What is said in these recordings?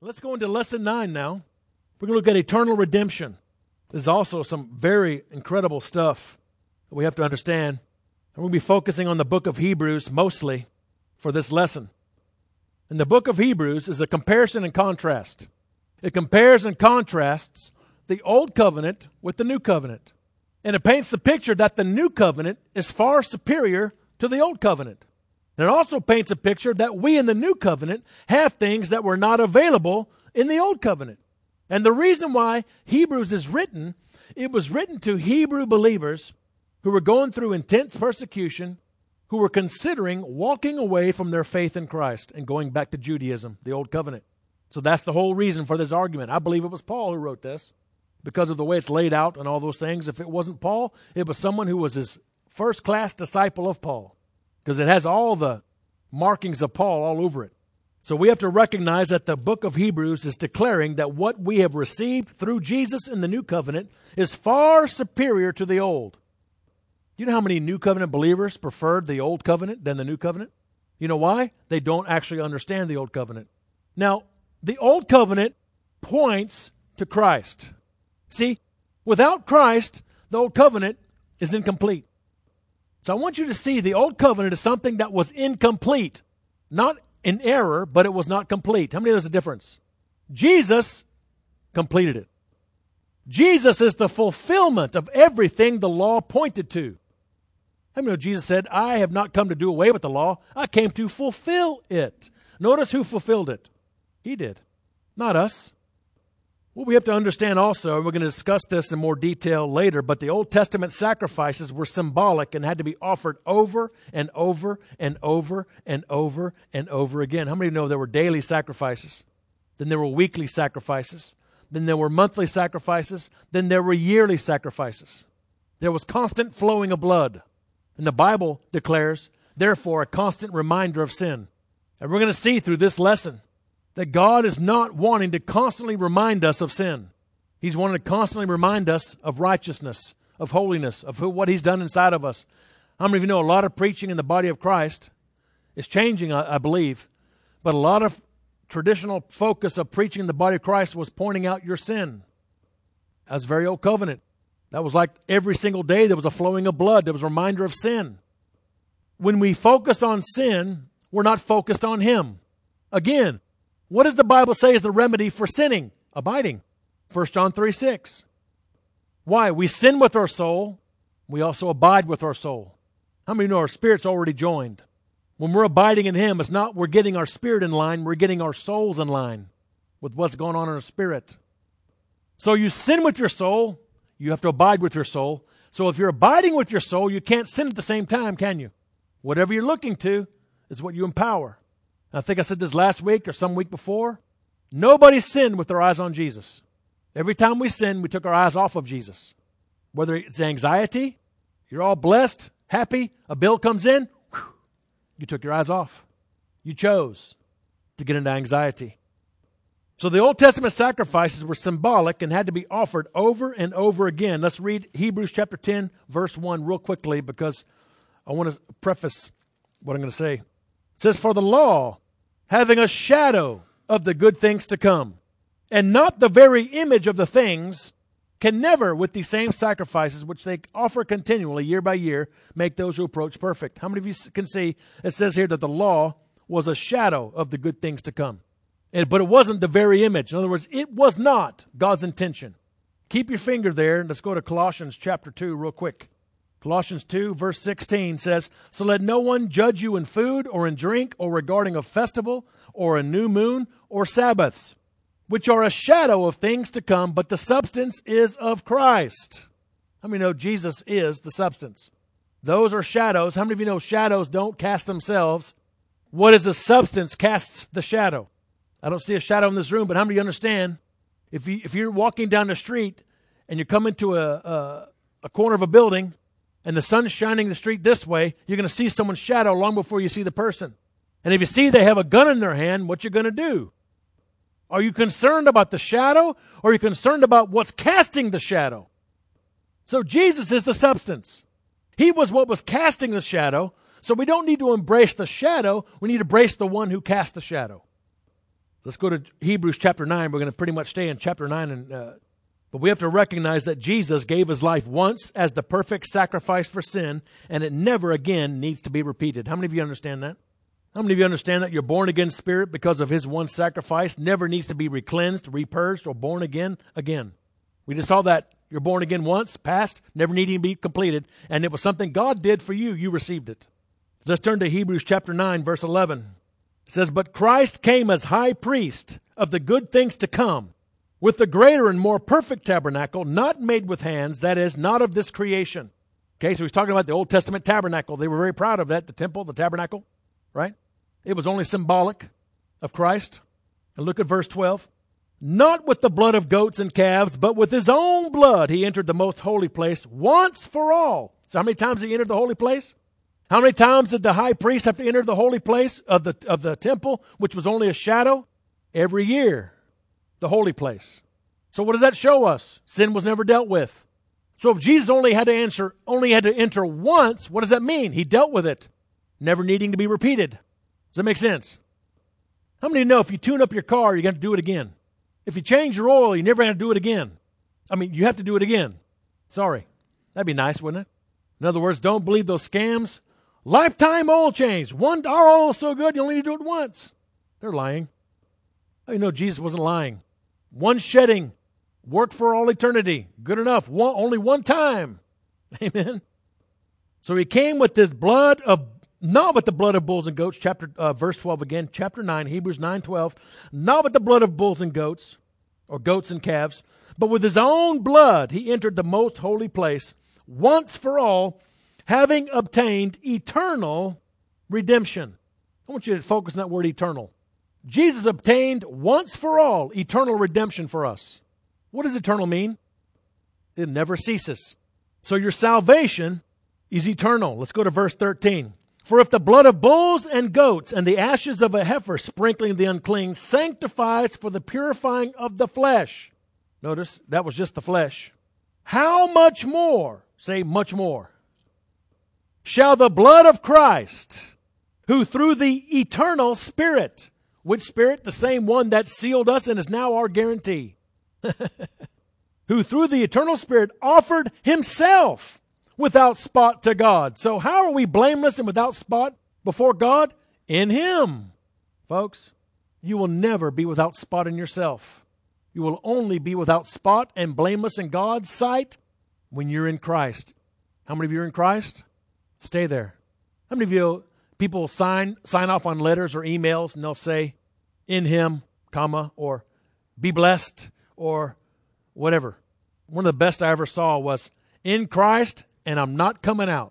Let's go into lesson 9 now. We're going to look at eternal redemption. There's also some very incredible stuff that we have to understand. And we'll be focusing on the book of Hebrews mostly for this lesson. And the book of Hebrews is a comparison and contrast. It compares and contrasts the old covenant with the new covenant. And it paints the picture that the new covenant is far superior to the old covenant. And it also paints a picture that we in the new covenant have things that were not available in the old covenant. And the reason why Hebrews is written, it was written to Hebrew believers who were going through intense persecution, who were considering walking away from their faith in Christ and going back to Judaism, the old covenant. So that's the whole reason for this argument. I believe it was Paul who wrote this because of the way it's laid out and all those things. If it wasn't Paul, it was someone who was his first-class disciple of Paul, because it has all the markings of Paul all over it. So we have to recognize that the book of Hebrews is declaring that what we have received through Jesus in the new covenant is far superior to the old. Do you know how many new covenant believers preferred the old covenant than the new covenant? You know why? They don't actually understand the old covenant. Now, the old covenant points to Christ. See, without Christ, the old covenant is incomplete. So I want you to see the old covenant is something that was incomplete. Not in error, but it was not complete. How many of there's a difference? Jesus completed it. Jesus is the fulfillment of everything the law pointed to. How many know Jesus said, I have not come to do away with the law. I came to fulfill it. Notice who fulfilled it. He did, not us. What we have to understand also, and we're going to discuss this in more detail later, but the Old Testament sacrifices were symbolic and had to be offered over and over and over and over and over again. How many know there were daily sacrifices? Then there were weekly sacrifices. Then there were monthly sacrifices. Then there were yearly sacrifices. There was constant flowing of blood. And the Bible declares, therefore, a constant reminder of sin. And we're going to see through this lesson that God is not wanting to constantly remind us of sin. He's wanting to constantly remind us of righteousness, of holiness, of what He's done inside of us. How many of you know a lot of preaching in the body of Christ is changing, I believe, but a lot of traditional focus of preaching in the body of Christ was pointing out your sin. That's very old covenant. That was like every single day there was a flowing of blood. There was a reminder of sin. When we focus on sin, we're not focused on Him. Again, what does the Bible say is the remedy for sinning? Abiding. 1 John 3:6. Why? We sin with our soul. We also abide with our soul. How many know our spirit's already joined? When we're abiding in Him, it's not we're getting our spirit in line. We're getting our souls in line with what's going on in our spirit. So you sin with your soul. You have to abide with your soul. So if you're abiding with your soul, you can't sin at the same time, can you? Whatever you're looking to is what you empower. I think I said this last week or some week before. Nobody sinned with their eyes on Jesus. Every time we sin, we took our eyes off of Jesus. Whether it's anxiety, you're all blessed, happy, a bill comes in, you took your eyes off. You chose to get into anxiety. So the Old Testament sacrifices were symbolic and had to be offered over and over again. Let's read Hebrews chapter 10, verse 1 real quickly because I want to preface what I'm going to say. It says, for the law, having a shadow of the good things to come, and not the very image of the things, can never, with these same sacrifices, which they offer continually, year by year, make those who approach perfect. How many of you can see it says here that the law was a shadow of the good things to come? But it wasn't the very image. In other words, it was not God's intention. Keep your finger there, and let's go to Colossians chapter 2 real quick. Colossians 2, verse 16 says, so let no one judge you in food or in drink or regarding a festival or a new moon or Sabbaths, which are a shadow of things to come, but the substance is of Christ. How many know Jesus is the substance? Those are shadows. How many of you know shadows don't cast themselves? What is a substance casts the shadow? I don't see a shadow in this room, but how many of you understand if you're walking down the street and you come into a corner of a building and the sun's shining the street this way, you're going to see someone's shadow long before you see the person. And if you see they have a gun in their hand, what you going to do? Are you concerned about the shadow, or are you concerned about what's casting the shadow? So Jesus is the substance. He was what was casting the shadow, so we don't need to embrace the shadow. We need to embrace the one who cast the shadow. Let's go to Hebrews chapter 9. We're going to pretty much stay in chapter 9. But we have to recognize that Jesus gave his life once as the perfect sacrifice for sin, and it never again needs to be repeated. How many of you understand that? How many of you understand that your born-again spirit, because of his one sacrifice, never needs to be recleansed, repurged, or born again? We just saw that you're born again once, past, never needing to be completed, and it was something God did for you. You received it. Let's turn to Hebrews chapter 9, verse 11. It says, "But Christ came as high priest of the good things to come, with the greater and more perfect tabernacle, not made with hands, that is, not of this creation." Okay, so he's talking about the Old Testament tabernacle. They were very proud of that, the temple, the tabernacle, right? It was only symbolic of Christ. And look at verse 12. "Not with the blood of goats and calves, but with his own blood he entered the most holy place once for all." So how many times did he enter the holy place? How many times did the high priest have to enter the holy place of the temple, which was only a shadow? Every year. The holy place. So what does that show us? Sin was never dealt with. So if Jesus only had to enter once, what does that mean? He dealt with it, never needing to be repeated. Does that make sense? How many know if you tune up your car, you got to do it again? If you change your oil, you never have to do it again. You have to do it again. Sorry. That'd be nice, wouldn't it? In other words, don't believe those scams. Lifetime oil change. Our oil is so good, you only need to do it once. They're lying. How do you know Jesus wasn't lying? One shedding worked for all eternity. Good enough. Only one time. Amen. So he came with this blood of, not with the blood of bulls and goats, verse 12 again, chapter 9, Hebrews 9:12, not with the blood of bulls and goats, or goats and calves, but with his own blood he entered the most holy place, once for all, having obtained eternal redemption. I want you to focus on that word eternal. Jesus obtained once for all eternal redemption for us. What does eternal mean? It never ceases. So your salvation is eternal. Let's go to verse 13. "For if the blood of bulls and goats and the ashes of a heifer sprinkling the unclean sanctifies for the purifying of the flesh." Notice, that was just the flesh. "How much more," say much more, "shall the blood of Christ, who through the eternal Spirit," which Spirit? The same one that sealed us and is now our guarantee, "who through the eternal Spirit offered himself without spot to God." So how are we blameless and without spot before God? In him. Folks, you will never be without spot in yourself. You will only be without spot and blameless in God's sight when you're in Christ. How many of you are in Christ? Stay there. How many of you people sign off on letters or emails and they'll say, "in him," comma, or "be blessed," or whatever? One of the best I ever saw was, "in Christ, and I'm not coming out."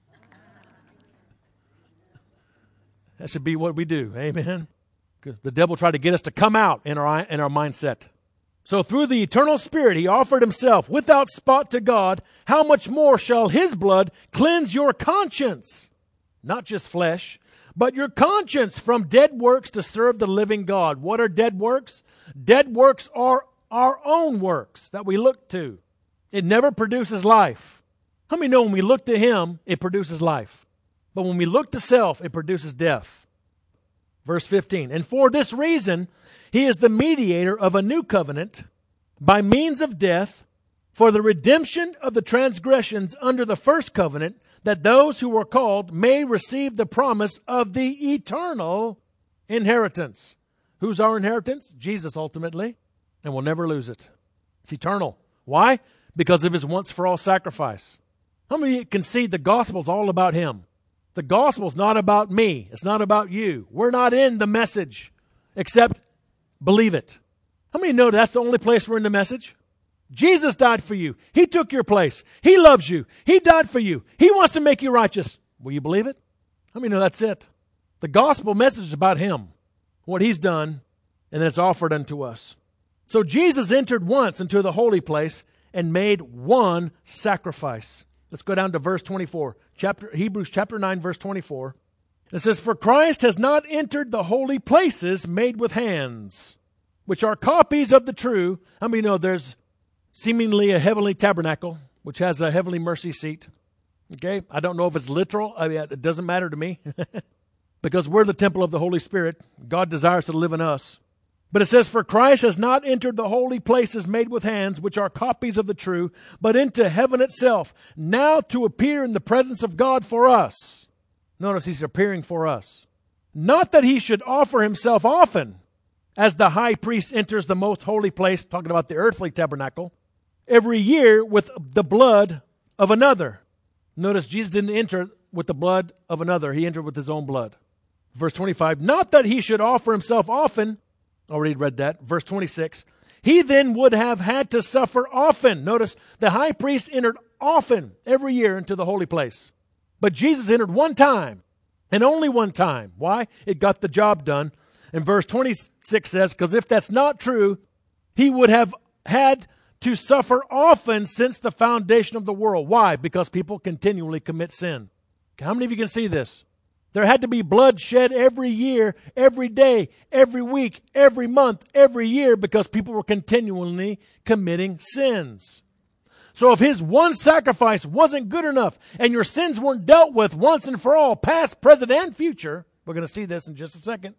That should be what we do. Amen. The devil tried to get us to come out in our mindset. So through the eternal Spirit, he offered himself without spot to God. How much more shall his blood cleanse your conscience? Not just flesh, but your conscience from dead works to serve the living God. What are dead works? Dead works are our own works that we look to. It never produces life. How many know when we look to him, it produces life? But when we look to self, it produces death. Verse 15, "And for this reason, he is the mediator of a new covenant by means of death for the redemption of the transgressions under the first covenant, that those who were called may receive the promise of the eternal inheritance." Who's our inheritance? Jesus, ultimately. And we'll never lose it. It's eternal. Why? Because of his once-for-all sacrifice. How many of you can see the gospel's all about him? The gospel's not about me. It's not about you. We're not in the message, except believe it. How many know that's the only place we're in the message? Jesus died for you. He took your place. He loves you. He died for you. He wants to make you righteous. Will you believe it? How many know that's it? The gospel message is about him, what he's done, and then it's offered unto us. So Jesus entered once into the holy place and made one sacrifice. Let's go down to verse 24. Hebrews chapter 9, verse 24. It says, "For Christ has not entered the holy places made with hands, which are copies of the true." How many know there's seemingly a heavenly tabernacle, which has a heavenly mercy seat? Okay? I don't know if it's literal. It doesn't matter to me. Because we're the temple of the Holy Spirit. God desires to live in us. But it says, for Christ has not entered the holy places made with hands, which are copies of the true, but into heaven itself, now to appear in the presence of God for us. Notice he's appearing for us. Not that he should offer himself often, as the high priest enters the most holy place, talking about the earthly tabernacle, every year with the blood of another. Notice Jesus didn't enter with the blood of another. He entered with his own blood. Verse 25, not that he should offer himself often. Already read that. Verse 26, he then would have had to suffer often. Notice the high priest entered often every year into the holy place. But Jesus entered one time and only one time. Why? It got the job done. And verse 26 says, because if that's not true, he would have had to suffer often since the foundation of the world. Why? Because people continually commit sin. How many of you can see this? There had to be blood shed every year, every day, every week, every month, every year, because people were continually committing sins. So if his one sacrifice wasn't good enough and your sins weren't dealt with once and for all, past, present, and future, we're going to see this in just a second,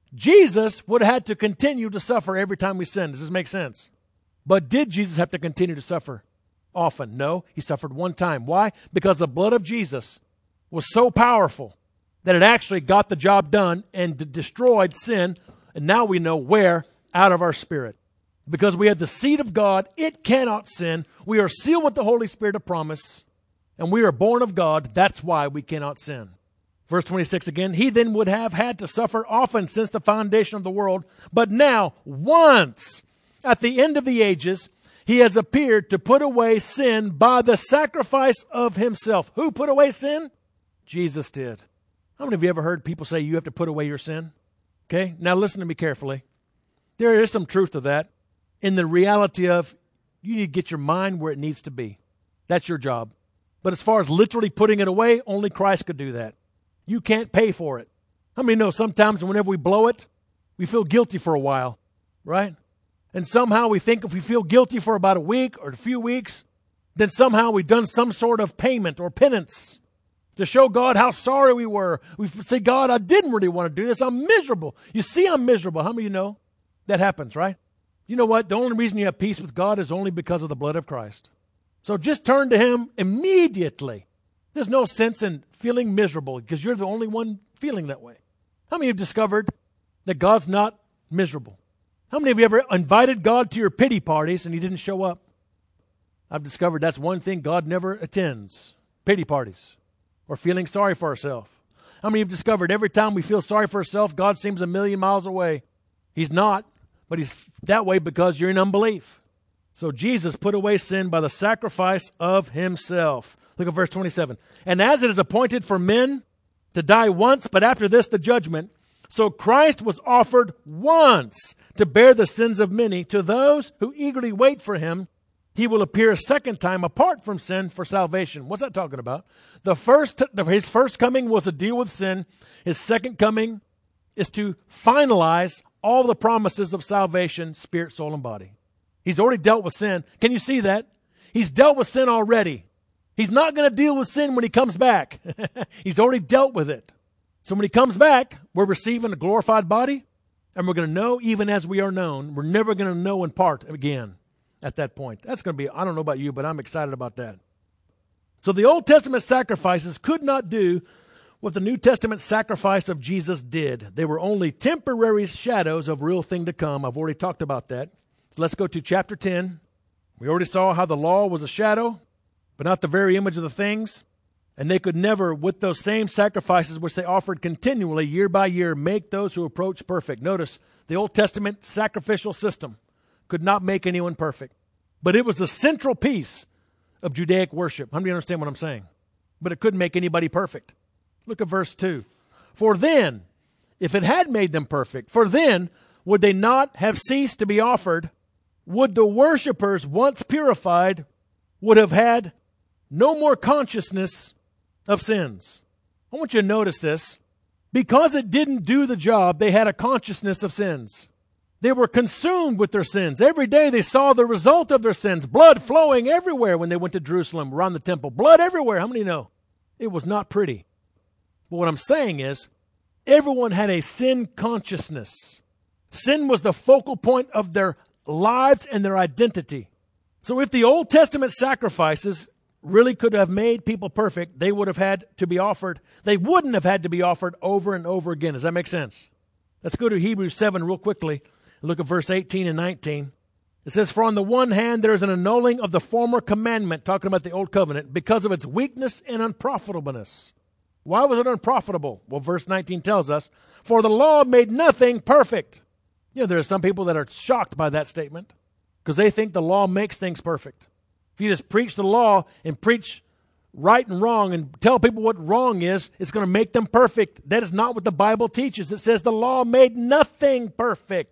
Jesus would have had to continue to suffer every time we sin. Does this make sense? But did Jesus have to continue to suffer often? No, he suffered one time. Why? Because the blood of Jesus was so powerful that it actually got the job done and destroyed sin. And now we know where? Out of our spirit. Because we have the seed of God, it cannot sin. We are sealed with the Holy Spirit of promise. And we are born of God. That's why we cannot sin. Verse 26 again, he then would have had to suffer often since the foundation of the world. But now, once, at the end of the ages, he has appeared to put away sin by the sacrifice of himself. Who put away sin? Jesus did. How many of you ever heard people say you have to put away your sin? Okay, now listen to me carefully. There is some truth to that in the reality of you need to get your mind where it needs to be. That's your job. But as far as literally putting it away, only Christ could do that. You can't pay for it. How many know sometimes whenever we blow it, we feel guilty for a while, right? And somehow we think if we feel guilty for about a week or a few weeks, then somehow we've done some sort of payment or penance to show God how sorry we were. We say, God, I didn't really want to do this. I'm miserable. You see, I'm miserable. How many of you know that happens, right? You know what? The only reason you have peace with God is only because of the blood of Christ. So just turn to him immediately. There's no sense in feeling miserable because you're the only one feeling that way. How many have discovered that God's not miserable? How many of you ever invited God to your pity parties and he didn't show up? I've discovered that's one thing God never attends. Pity parties. Or feeling sorry for ourselves. How many have discovered every time we feel sorry for ourselves, God seems a million miles away? He's not, but he's that way because you're in unbelief. So Jesus put away sin by the sacrifice of himself. Look at verse 27. And as it is appointed for men to die once, but after this the judgment, so Christ was offered once to bear the sins of many. To those who eagerly wait for him, he will appear a second time apart from sin for salvation. What's that talking about? His first coming was to deal with sin. His second coming is to finalize all the promises of salvation, spirit, soul, and body. He's already dealt with sin. Can you see that? He's dealt with sin already. He's not going to deal with sin when he comes back. He's already dealt with it. So when he comes back, we're receiving a glorified body, and we're going to know even as we are known. We're never going to know in part again at that point. That's going to be, I don't know about you, but I'm excited about that. So the Old Testament sacrifices could not do what the New Testament sacrifice of Jesus did. They were only temporary shadows of real thing to come. I've already talked about that. So let's go to chapter 10. We already saw how the law was a shadow, but not the very image of the things. And they could never, with those same sacrifices which they offered continually, year by year, make those who approach perfect. Notice, the Old Testament sacrificial system could not make anyone perfect. But it was the central piece of Judaic worship. How many understand what I'm saying? But it couldn't make anybody perfect. Look at verse 2. For then, if it had made them perfect, for then would they not have ceased to be offered? Would the worshipers, once purified, would have had no more consciousness of sins? I want you to notice this. Because it didn't do the job, they had a consciousness of sins. They were consumed with their sins. Every day they saw the result of their sins. Blood flowing everywhere when they went to Jerusalem, around the temple. Blood everywhere. How many know? It was not pretty. But what I'm saying is, everyone had a sin consciousness. Sin was the focal point of their lives and their identity. So if the Old Testament sacrifices really could have made people perfect, they would have had to be offered. They wouldn't have had to be offered over and over again. Does that make sense? Let's go to Hebrews 7 real quickly and look at verse 18 and 19. It says, "For on the one hand, there is an annulling of the former commandment," talking about the old covenant, "because of its weakness and unprofitableness." Why was it unprofitable? Well, verse 19 tells us, "For the law made nothing perfect." You know, there are some people that are shocked by that statement because they think the law makes things perfect. If you just preach the law and preach right and wrong and tell people what wrong is, it's going to make them perfect. That is not what the Bible teaches. It says the law made nothing perfect.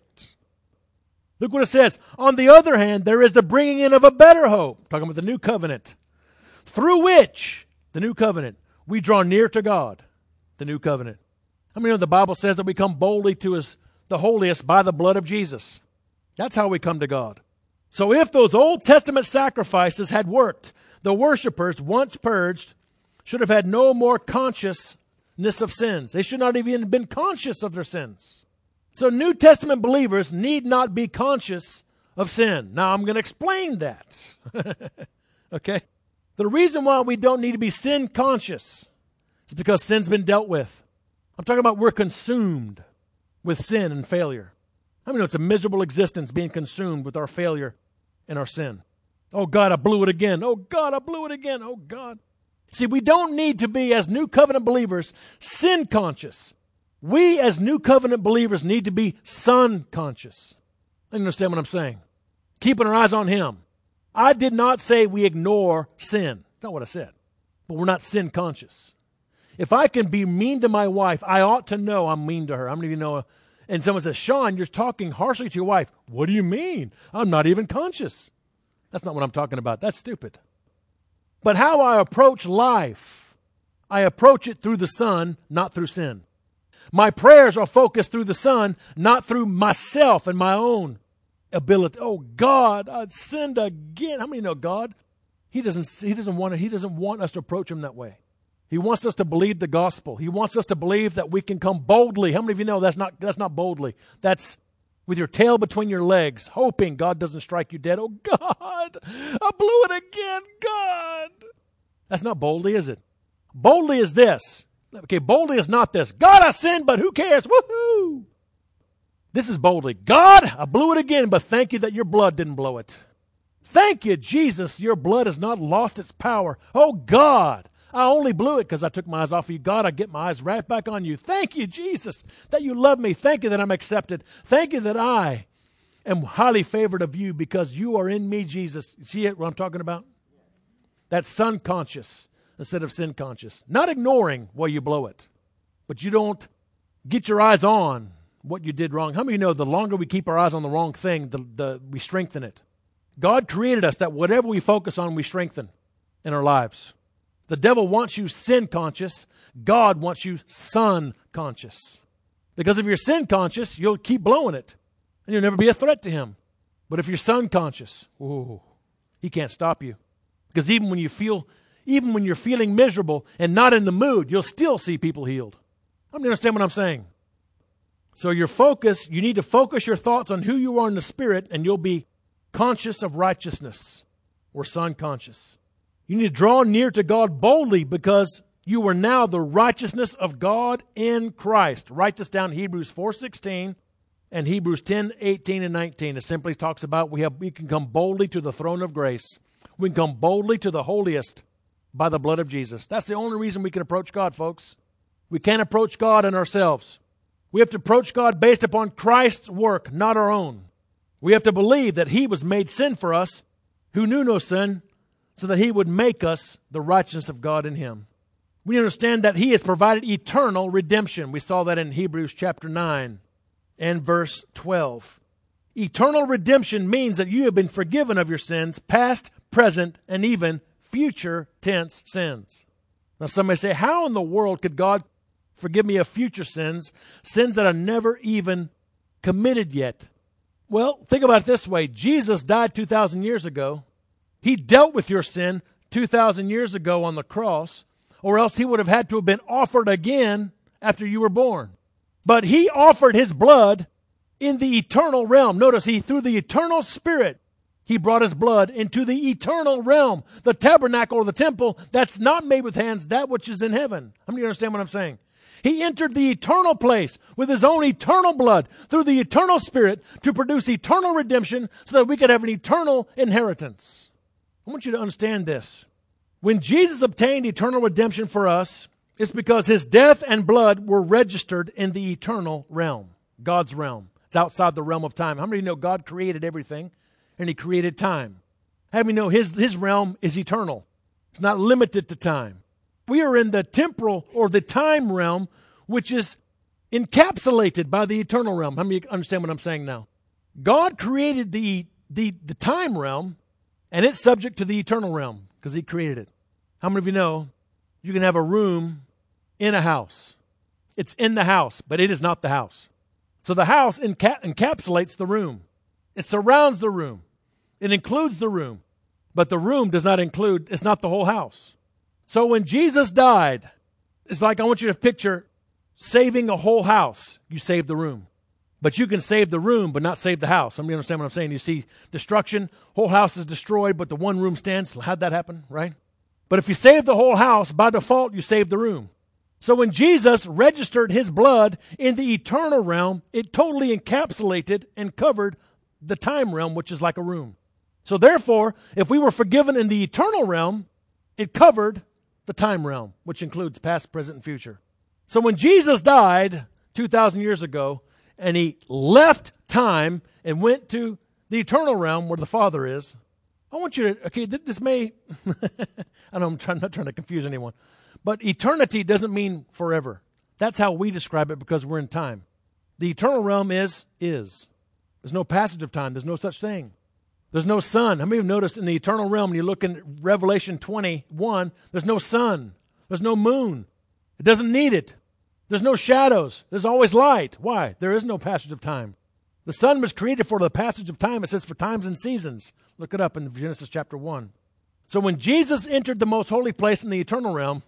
Look what it says. "On the other hand, there is the bringing in of a better hope," talking about the new covenant, "through which," the new covenant, "we draw near to God," the new covenant. How many know the Bible says that we come boldly to the holiest by the blood of Jesus? That's how we come to God. So if those Old Testament sacrifices had worked, the worshipers, once purged, should have had no more consciousness of sins. They should not have even been conscious of their sins. So New Testament believers need not be conscious of sin. Now I'm going to explain that. Okay? The reason why we don't need to be sin conscious is because sin's been dealt with. I'm talking about we're consumed with sin and failure. I mean, it's a miserable existence being consumed with our failure and our sin. Oh God, I blew it again. Oh God, I blew it again. Oh God. See, we don't need to be, as New Covenant believers, sin conscious. We, as New Covenant believers, need to be Son conscious. You understand what I'm saying? Keeping our eyes on Him. I did not say we ignore sin. That's not what I said. But we're not sin conscious. If I can be mean to my wife, I ought to know I'm mean to her. How many of you know? And someone says, "Sean, you're talking harshly to your wife." What do you mean? I'm not even conscious. That's not what I'm talking about. That's stupid. But how I approach life, I approach it through the Son, not through sin. My prayers are focused through the Son, not through myself and my own ability. Oh God, I'd sinned again. How many know God? He doesn't want us to approach Him that way. He wants us to believe the gospel. He wants us to believe that we can come boldly. How many of you know that's not boldly? That's with your tail between your legs, hoping God doesn't strike you dead. Oh God, I blew it again, God. That's not boldly, is it? Boldly is this. Okay, boldly is not this. God, I sinned, but who cares? Woohoo! This is boldly. God, I blew it again, but thank you that your blood didn't blow it. Thank you, Jesus, your blood has not lost its power. Oh God, I only blew it because I took my eyes off of you. God, I get my eyes right back on you. Thank you, Jesus, that you love me. Thank you that I'm accepted. Thank you that I am highly favored of you because you are in me, Jesus. See what I'm talking about? That's Son conscious instead of sin conscious. Not ignoring while you blow it, but you don't get your eyes on what you did wrong. How many of you know the longer we keep our eyes on the wrong thing, we strengthen it? God created us that whatever we focus on, we strengthen in our lives. The devil wants you sin conscious. God wants you Son conscious. Because if you're sin conscious, you'll keep blowing it, and you'll never be a threat to Him. But if you're Son conscious, He can't stop you. Because even when you're feeling miserable and not in the mood, you'll still see people healed. I mean, understand what I'm saying? So you need to focus your thoughts on who you are in the Spirit, and you'll be conscious of righteousness or Son conscious. You need to draw near to God boldly because you are now the righteousness of God in Christ. Write this down, Hebrews 4:16 and Hebrews 10:18 and 19. It simply talks about we can come boldly to the throne of grace. We can come boldly to the holiest by the blood of Jesus. That's the only reason we can approach God, folks. We can't approach God in ourselves. We have to approach God based upon Christ's work, not our own. We have to believe that He was made sin for us, who knew no sin, so that He would make us the righteousness of God in Him. We understand that He has provided eternal redemption. We saw that in Hebrews chapter 9 and verse 12. Eternal redemption means that you have been forgiven of your sins, past, present, and even future tense sins. Now somebody say, how in the world could God forgive me of future sins that I never even committed yet? Well, think about it this way. Jesus died 2,000 years ago. He dealt with your sin 2,000 years ago on the cross, or else He would have had to have been offered again after you were born. But He offered His blood in the eternal realm. Notice, through the eternal Spirit, He brought His blood into the eternal realm. The tabernacle or the temple, that's not made with hands, that which is in heaven. How many of you understand what I'm saying? He entered the eternal place with His own eternal blood through the eternal Spirit to produce eternal redemption so that we could have an eternal inheritance. I want you to understand this. When Jesus obtained eternal redemption for us, it's because His death and blood were registered in the eternal realm, God's realm. It's outside the realm of time. How many of you know God created everything and He created time? How many know His realm is eternal? It's not limited to time. We are in the temporal or the time realm, which is encapsulated by the eternal realm. How many understand what I'm saying now? God created the time realm, and it's subject to the eternal realm because He created it. How many of you know you can have a room in a house? It's in the house, but it is not the house. So the house encapsulates the room. It surrounds the room. It includes the room. But the room does not include, it's not the whole house. So when Jesus died, it's like I want you to picture saving a whole house. You save the room. But you can save the room, but not save the house. Somebody understand what I'm saying? You see destruction, whole house is destroyed, but the one room stands. How'd that happen, right? But if you save the whole house, by default, you save the room. So when Jesus registered His blood in the eternal realm, it totally encapsulated and covered the time realm, which is like a room. So therefore, if we were forgiven in the eternal realm, it covered the time realm, which includes past, present, and future. So when Jesus died 2,000 years ago, and He left time and went to the eternal realm where the Father is, I want you to, okay, this may, I know I'm not trying to confuse anyone, but eternity doesn't mean forever. That's how we describe it because we're in time. The eternal realm is. There's no passage of time. There's no such thing. There's no sun. How many of you noticed in the eternal realm, when you look in Revelation 21, there's no sun. There's no moon. It doesn't need it. There's no shadows. There's always light. Why? There is no passage of time. The sun was created for the passage of time. It says for times and seasons. Look it up in Genesis chapter 1. So when Jesus entered the most holy place in the eternal realm,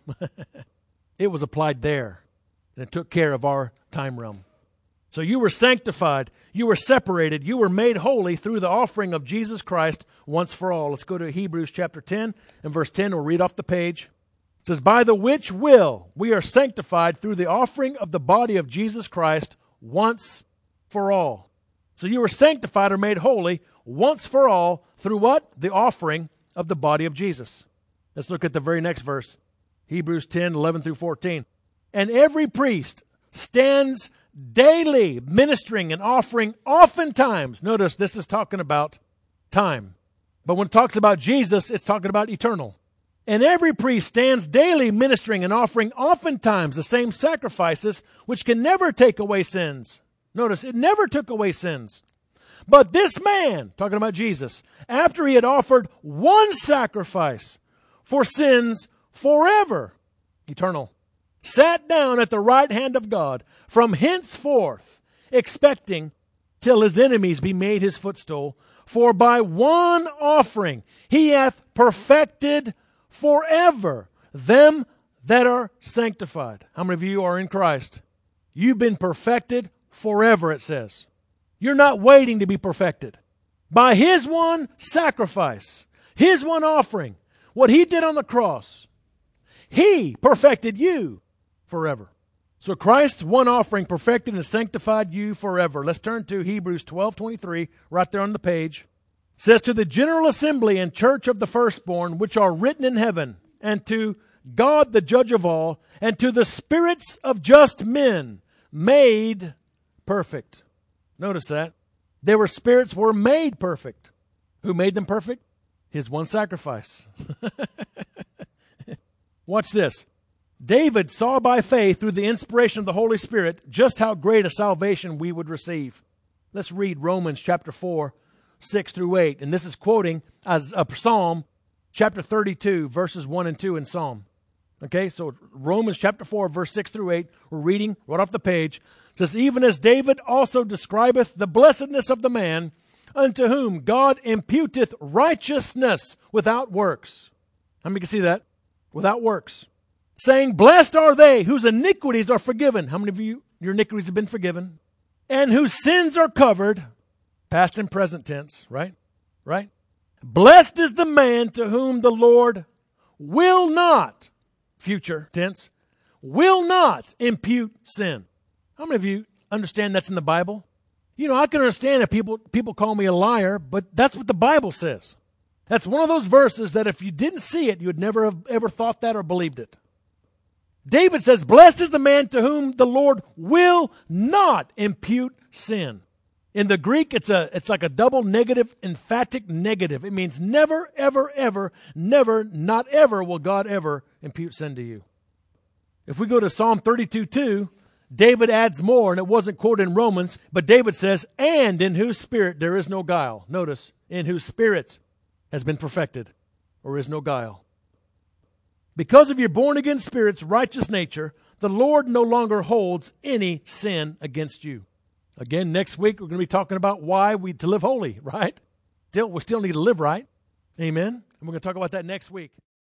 it was applied there. And it took care of our time realm. So you were sanctified, you were separated, you were made holy through the offering of Jesus Christ once for all. Let's go to Hebrews chapter 10 and verse 10. We'll read off the page. It says, by the which will we are sanctified through the offering of the body of Jesus Christ once for all. So you were sanctified or made holy once for all through what? The offering of the body of Jesus. Let's look at the very next verse. Hebrews 10, 11 through 14. And every priest stands daily ministering and offering oftentimes. Notice this is talking about time. But when it talks about Jesus, it's talking about eternal. And every priest stands daily ministering and offering oftentimes the same sacrifices which can never take away sins. Notice, it never took away sins. But this man, talking about Jesus, after He had offered one sacrifice for sins forever, eternal, sat down at the right hand of God from henceforth, expecting till His enemies be made His footstool. For by one offering He hath perfected forever them that are sanctified. How many of you are in Christ? You've been perfected forever, it says. You're not waiting to be perfected. By His one sacrifice, His one offering, what He did on the cross, He perfected you forever. So Christ's one offering perfected and sanctified you forever. Let's turn to Hebrews 12:23, right there on the page. It says, to the general assembly and church of the firstborn, which are written in heaven, and to God the judge of all, and to the spirits of just men made perfect. Notice that. Spirits were made perfect. Who made them perfect? His one sacrifice. Watch this. David saw by faith through the inspiration of the Holy Spirit just how great a salvation we would receive. Let's read Romans chapter 4, 6 through 8. And this is quoting as a Psalm, chapter 32, verses 1 and 2 in Psalm. Okay, so Romans chapter 4, verse 6 through 8, we're reading right off the page. It says, even as David also describeth the blessedness of the man, unto whom God imputeth righteousness without works. How many can see that? Without works. Saying, blessed are they whose iniquities are forgiven. How many of you, your iniquities have been forgiven? and whose sins are covered, past and present tense, right? Right? Blessed is the man to whom the Lord will not, future tense, will not impute sin. How many of you understand that's in the Bible? You know, I can understand if people call me a liar, but that's what the Bible says. That's one of those verses that if you didn't see it, you would never have ever thought that or believed it. David says, blessed is the man to whom the Lord will not impute sin. In the Greek, it's like a double negative, emphatic negative. It means never, ever, ever, never, not ever will God ever impute sin to you. If we go to Psalm 32:2, David adds more, and it wasn't quoted in Romans, but David says, and in whose spirit there is no guile. Notice, in whose spirit has been perfected, or is no guile. Because of your born-again spirit's righteous nature, the Lord no longer holds any sin against you. Again, next week we're going to be talking about why we to live holy, right? We still need to live right. Amen. And we're going to talk about that next week.